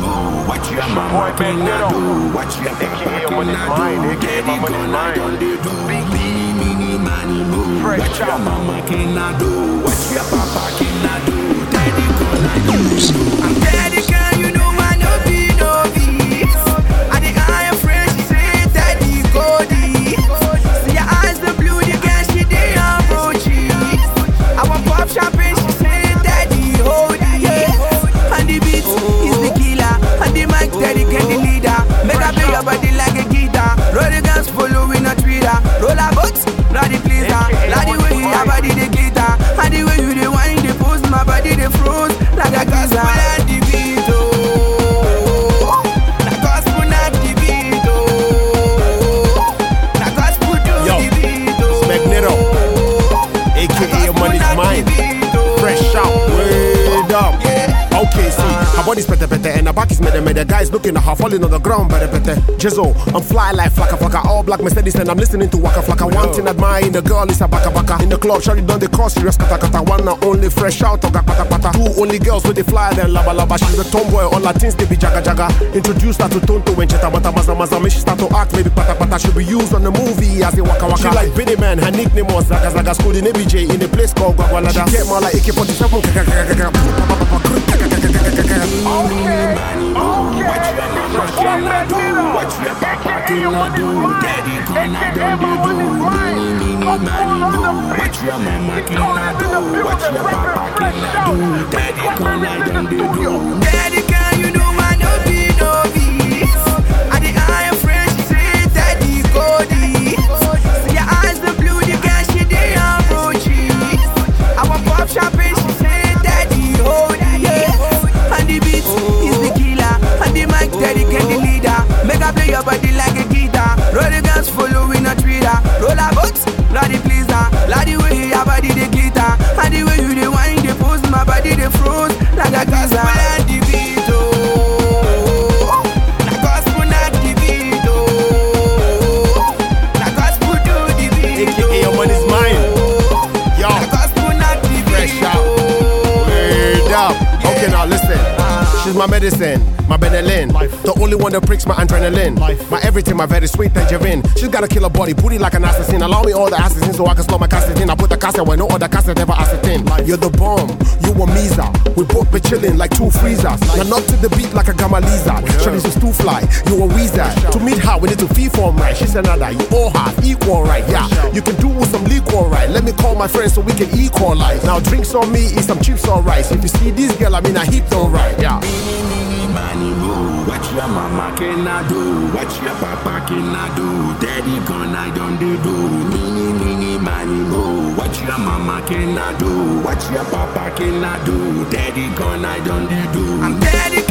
what your mama cannot do, what your papa cannot do, daddy gonna don't do. Mini money move, what your mama cannot do, what your papa cannot do, daddy gonna do. I'm daddy girl, you know I no be novice. I the iron friend, she say daddy Cody. See your eyes the blue, the girl she dey approachy. I want pop champagne, she say daddy hold it. And the beat is the killer, and the mic daddy get the leader. Make up your body like a guitar. Roll the guns following a Twitter. Roll a boat, ride the pleaser. Like the way your body the glitter, and the way you the wine the pose, my body the froze like a gospel and the beat. Oh, na gospel and the beat. Oh, na gospel do the beat. Oh, Magneto, aka your money's mine. Fresh out, word up. Okay, see, her body's better, and her back is mede. Guys looking at her falling on the ground, better. Jizzo, I'm fly like flaka, all black Mercedes, and I'm listening to Waka Flocka. One thing admiring the girl is a baka. In the club, shawty done the cross, serious kata. One not only fresh out, oga pata. Two only girls with the fly, then laba. She's a tomboy, all her things they be jaga. Introduced her to Tonto when cheta bata maza. Make she start to act, maybe pata. She'll be used on the movie as a waka. She like Benny Man, her nickname was Zaga. School in ABJ in a place called Gwagwalada. She get more like AK-47. What your papa cannot do, daddy gonna don't do. What your mama cannot do, what your papa cannot do, daddy gonna don't do. Daddy girl, you know I no be novice. I the iron friend, she say daddy Cody. See your eyes the blue, the girl she dey approachy. I want pop champagne, she say daddy hold it. And the beat is the killer, and the mic daddy get the leader. Make up play your body like a guitar. Roll the guns following a Twitter. Roll a boat, ride the pleaser. Like the way your body the glitter, and the way you the wine the pose, my body the froze like a gospel and the beat. Oh, na gospel and the beat. Oh, na gospel do the beat. AKA your money's mine. Yo, Na gospel and the beat. fresh out, word up. Okay, now listen. She's my medicine, my Benelin. The only one that pricks my adrenaline. My everything, my very sweet tangerine. She's got a killer body, booty like an assassin. Allow me all the assassins so I can slow my cassette in. I put the cassette where no other cassette ever ascertain. You're the bomb, you a Misa. We both be chilling like two freezers. Now not to the beat like a gamma lizard. Shawty's just too fly, you a wizard. To meet her, we need to fee form right. She's another, you all have equal right. Yeah, you can do with some liquor right. Let me call my friends so we can equalize. Now drinks on me, eat some chips on rice. If you see this girl, I mean I hit on right. Yeah. Money move, what your mama cannot do, what your papa cannot do, daddy gonna don't do. Mini money move, what your mama cannot do, what your papa cannot do, daddy gonna don't do. I'm daddy